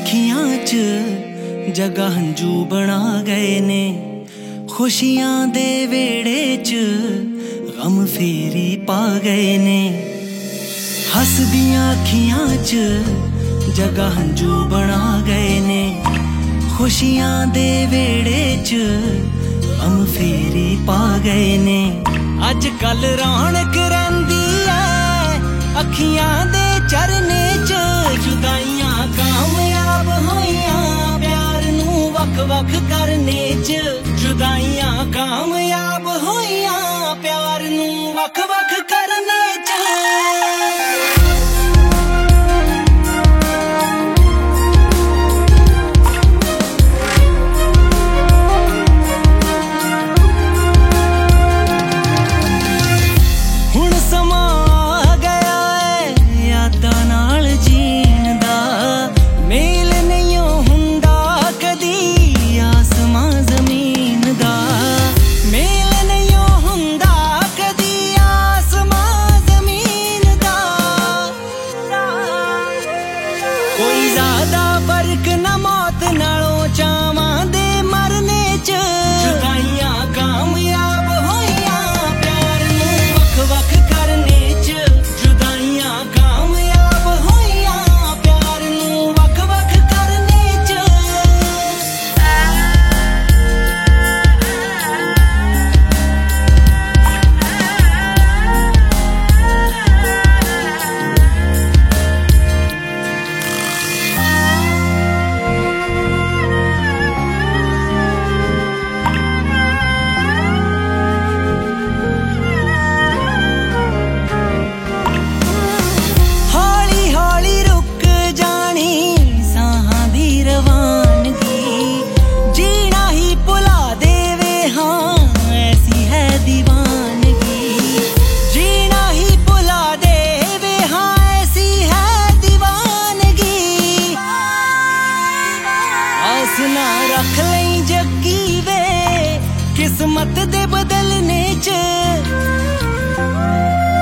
अखियां च जगह हंजू बना गए ने। खुशियां दे वेड़े च गम फेरी पा गए ने। हसदियां अखियां च जगह हंजू बना गए ने। खुशियां दे वेड़े च गम फेरी पा गए ने। अज कल रौनक रहिंदी है अखियां दे चरने च। जुदाइयां कामयाब होइयां प्यार नू वख वख करने च। जुदाइयां कामयाब होइयां प्यार नू वख वख करने च। कोई ज्यादा फर्क न मौत नालों चावां दे मरने च। जुदाइयां कामयाब होइयां प्यार नू वख वख करने च। जुदाइयां कामयाब होइयां प्यार नू वख वख करने च। ना रख लई जगी वे किस्मत दे बदलने च।